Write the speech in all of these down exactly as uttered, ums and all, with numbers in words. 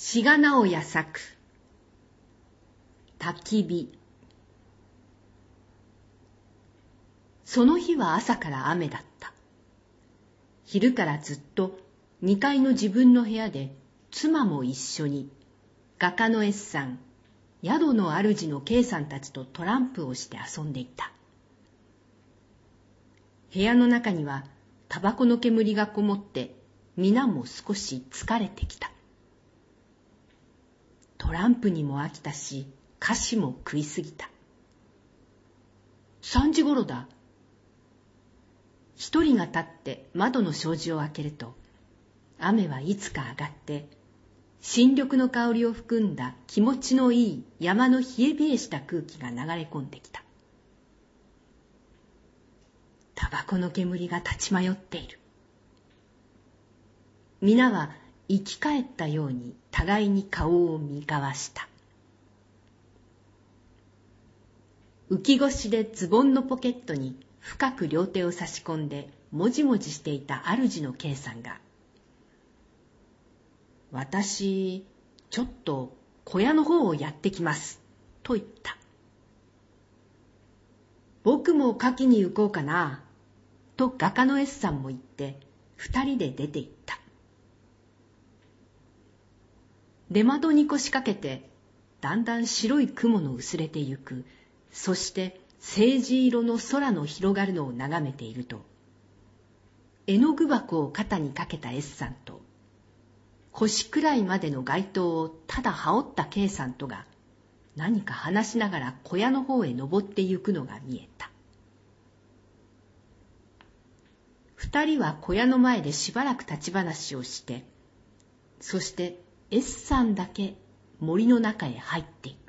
志賀直哉作焚き火。その日は朝から雨だった。昼からずっとにかいの自分の部屋で妻も一緒に画家の S さん、宿の主の K さんたちとトランプをして遊んでいた。部屋の中にはタバコの煙がこもって皆も少し疲れてきた。トランプにも飽きたし菓子も食いすぎた。さんじごろだ。一人が立って窓の障子を開けると、雨はいつか上がって、新緑の香りを含んだ気持ちのいい山の冷え冷えした空気が流れ込んできた。タバコの煙が立ち迷っている。皆は生き返ったように互いに顔を見交わした。浮き腰でズボンのポケットに深く両手を差し込んでもじもじしていた主の K さんが、私、ちょっと小屋の方をやってきます、と言った。僕も書きに行こうかな、と画家の S さんも言って、二人で出て行った。出窓に腰掛けて、だんだん白い雲の薄れてゆく、そして青磁色の空の広がるのを眺めていると、絵の具箱を肩にかけた S さんと、腰くらいまでの街灯をただ羽織った K さんとが、何か話しながら小屋の方へ登ってゆくのが見えた。二人は小屋の前でしばらく立ち話をして、そして S さんだけ森の中へ入っていった。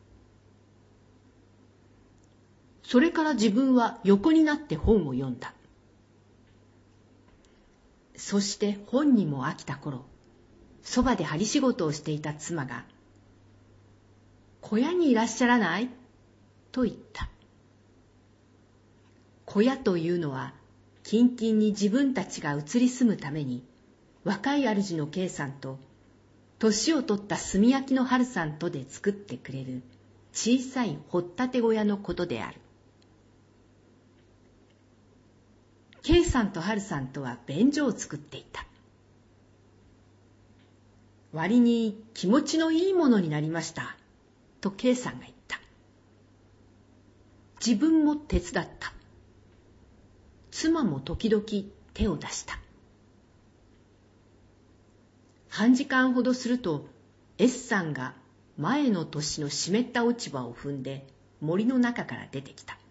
それから自分は横になって本を読んだ。そして本にも飽きた頃、そばで針仕事をしていた妻が、小屋にいらっしゃらない?と言った。小屋というのは、近々に自分たちが移り住むために、若い主の K さんと、年を取った炭焼きの春さんとで作ってくれる小さい掘ったて小屋のことである。K さんと春さんとは便所を作っていた。割に気持ちのいいものになりました、と K さんが言った。自分も手伝った。妻も時々手を出した。半時間ほどすると S さんが前の年の湿った落ち葉を踏んで森の中から出てきた。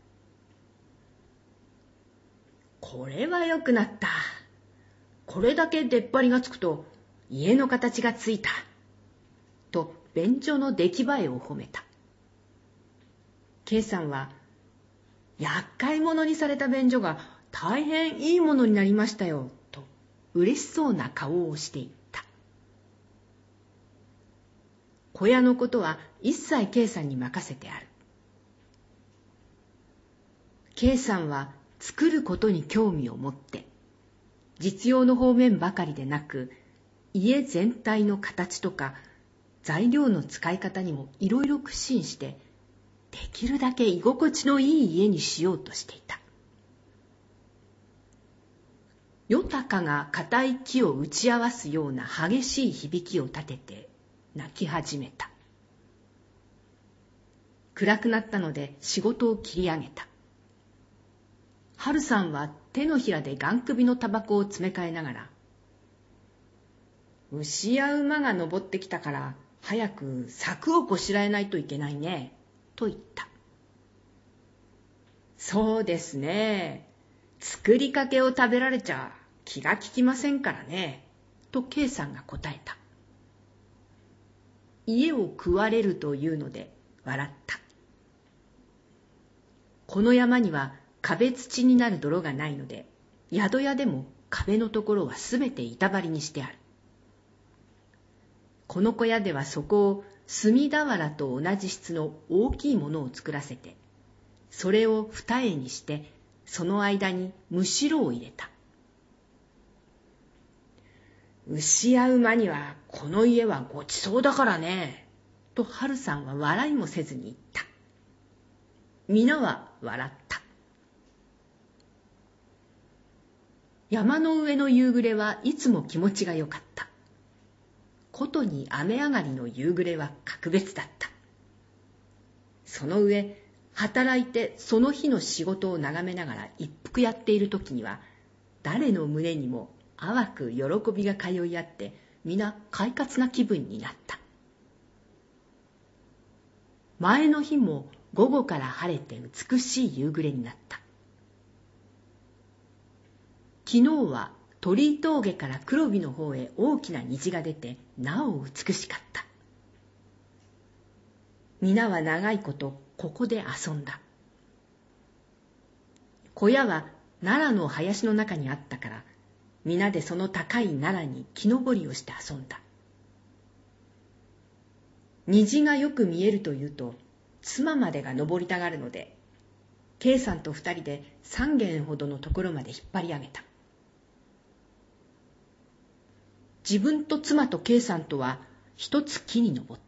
これは良くなった。これだけ出っ張りがつくと家の形がついた。と便所の出来栄えを褒めた。K さんは、厄介者にされた便所が大変いいものになりましたよ、と嬉しそうな顔をしていった。小屋のことは一切 K さんに任せてある。K さんは作ることに興味を持って、実用の方面ばかりでなく、家全体の形とか材料の使い方にもいろいろ苦心して、できるだけ居心地のいい家にしようとしていた。よたかが硬い木を打ち合わすような激しい響きを立てて泣き始めた。暗くなったので仕事を切り上げた。春さんは手のひらでガン首のタバコを詰め替えながら、牛や馬が登ってきたから早く柵をこしらえないといけないね、と言った。そうですね。作りかけを食べられちゃ気が利きませんからね、と K さんが答えた。家を食われるというので笑った。この山には壁土になる泥がないので、宿屋でも壁のところはすべて板張りにしてある。この小屋ではそこを炭俵と同じ質の大きいものを作らせて、それを二重にして、その間にむしろを入れた。 牛や馬にはこの家はごちそうだからね、と春さんは笑いもせずに言った。皆は笑った。山の上の夕暮れはいつも気持ちがよかった。ことに雨上がりの夕暮れは格別だった。その上、働いてその日の仕事を眺めながら一服やっている時には、誰の胸にも淡く喜びが通い合って、皆快活な気分になった。前の日も午後から晴れて美しい夕暮れになった。昨日は鳥居峠から黒木の方へ大きな虹が出て、なお美しかった。皆は長いことここで遊んだ。小屋は奈良の林の中にあったから、皆でその高い奈良に木登りをして遊んだ。虹がよく見えるというと、妻までが登りたがるので、Kさんと二人で三軒ほどのところまで引っ張り上げた。自分と妻と K さんとは一つ木に登った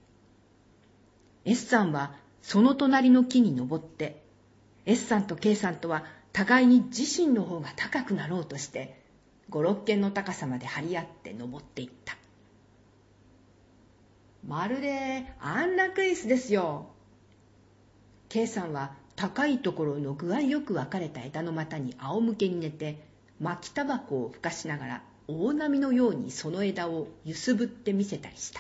。S さんはその隣の木に登って、S さんと K さんとは互いに自身の方が高くなろうとして、五六軒の高さまで張り合って登っていった。まるで安楽椅子ですよ。K さんは高いところの具合よく分かれた枝の股に仰向けに寝て、巻きタバコをふかしながら大波のようにその枝を揺すぶってみせたりした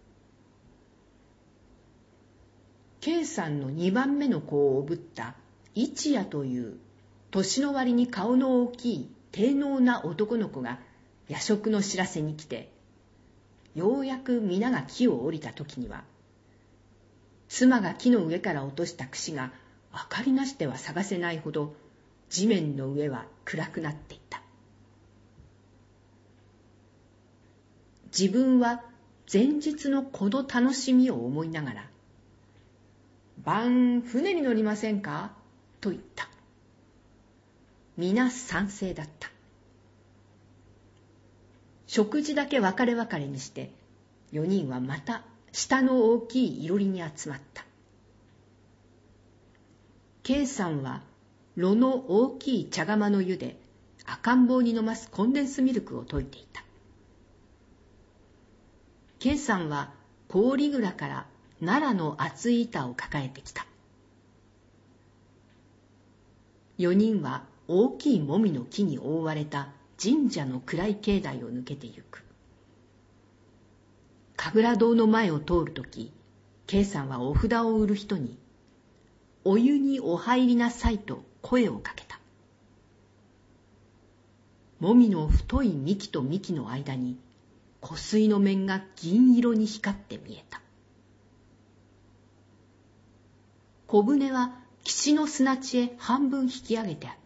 。K さんの二番目の子をおぶった一夜という年の割に顔の大きい低能な男の子が夜食の知らせに来て、ようやく皆が木を降りた時には、妻が木の上から落とした櫛が明かりなしでは探せないほど地面の上は暗くなっていた。自分は前日のこの楽しみを思いながら、晩船に乗りませんかと言った。皆賛成だった。食事だけ別れ別れにして、四人はまた下の大きいいろりに集まった。K さんは炉の大きい茶釜の湯で赤ん坊に飲ますコンデンスミルクを溶いていた。K さんは氷蔵から奈良の厚い板を抱えてきた。四人は大きいもみの木に覆われた神社の暗い境内を抜けてゆく。神楽堂の前を通るとき、K さんはお札を売る人に、お湯にお入りなさいと声をかけた。もみの太い幹と幹の間に、湖水の面が銀色に光って見えた。小舟は岸の砂地へ半分引き上げてあった。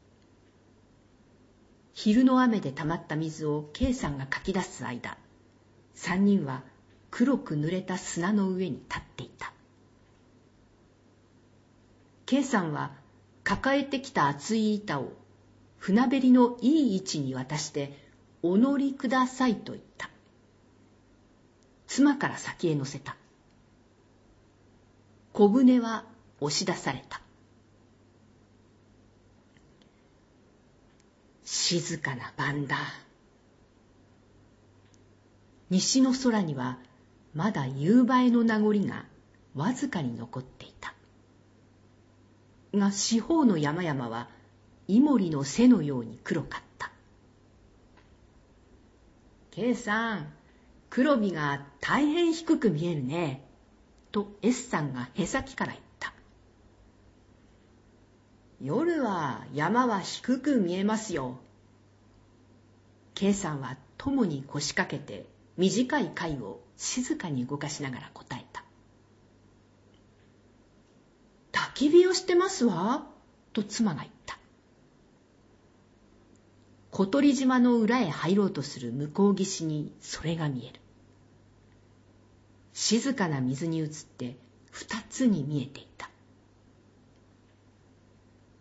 昼の雨で溜まった水を K さんがかき出す間、三人は黒く濡れた砂の上に立っていた。K さんは抱えてきた厚い板を船べりのいい位置に渡して、お乗りくださいと言った。妻から先へ乗せた。小舟は押し出された。静かな晩だ。西の空にはまだ夕映えの名残がわずかに残っていた。が四方の山々はイモリの背のように黒かった。K さん、黒火が大変低く見えるね、と S さんがへさきから言った。夜は山は低く見えますよ。K さんは友に腰掛けて短い貝を静かに動かしながら答えた。焚き火をしてますわ、と妻が言った。小鳥島の裏へ入ろうとする向こう岸にそれが見える。静かな水に映って二つに見えていた。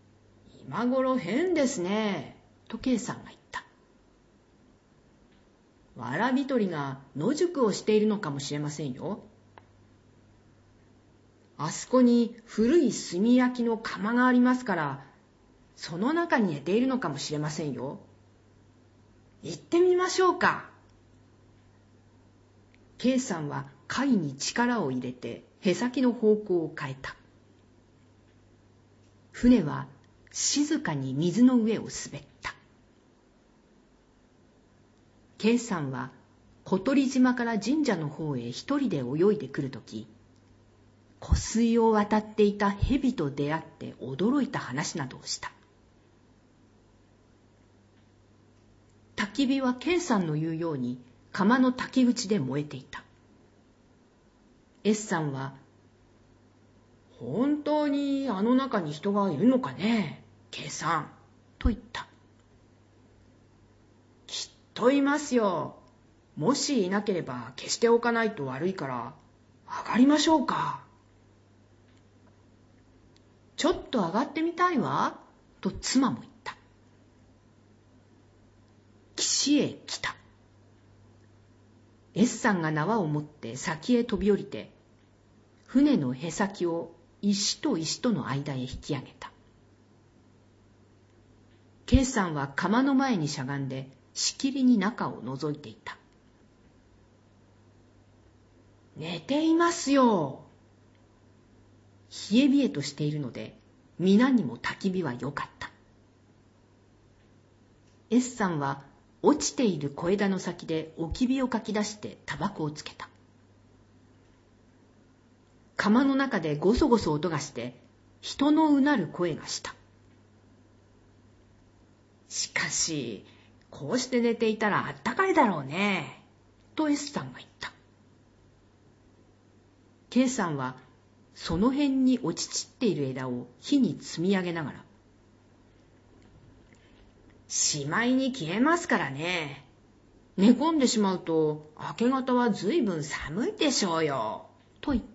今頃変ですね、と K さんが言った。 わらび取りが野宿をしているのかもしれませんよ。あそこに古い炭焼きの窯がありますから、その中に寝ているのかもしれませんよ。行ってみましょうか。K さんは貝に力を入れて舳先の方向を変えた。船は静かに水の上を滑った。K さんは小鳥島から神社の方へ一人で泳いでくるとき、湖水を渡っていた蛇と出会って驚いた話などをした。焚き火は K さんの言うように窯の焚き口で燃えていた。S さんは、本当にあの中に人がいるのかね、K さん、と言った。きっといますよ。もしいなければ消しておかないと悪いから上がりましょうか。ちょっと上がってみたいわ、と妻も言った。岸へ来た。S さんが縄を持って先へ飛び降りて、船の舳先を石と石との間へ引き上げた。K さんは窯の前にしゃがんでしきりに中を覗いていた。寝ていますよ。冷え冷えとしているので、皆にも焚き火は良かった。S さんは落ちている小枝の先で置き火をかき出してタバコをつけた。窯の中でゴソゴソ音がして人のうなる声がした。しかし、こうして寝ていたらあったかいだろうね、と S さんが言った。K さんはその辺に落ち散っている枝を火に積み上げながら、しまいに消えますからね。寝込んでしまうと明け方はずいぶん寒いでしょうよ、と言った。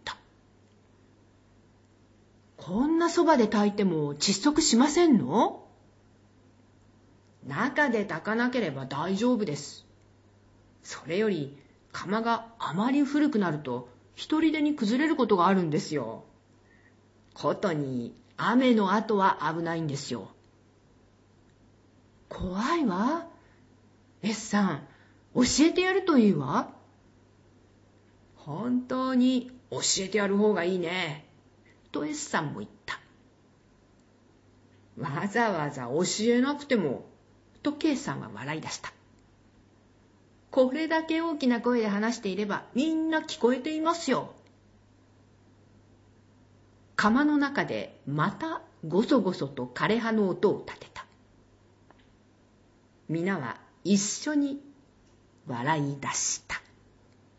こんなそばで炊いても窒息しませんの？中で炊かなければ大丈夫です。それより窯があまり古くなると一人でに崩れることがあるんですよ。ことに雨の後は危ないんですよ。怖いわ。S さん、教えてやるといいわ。本当に教えてやる方がいいね、と S さんも言った。わざわざ教えなくても、と K さんは笑い出した。これだけ大きな声で話していればみんな聞こえていますよ。窯の中でまたゴソゴソと枯れ葉の音を立てた。皆は一緒に笑い出した。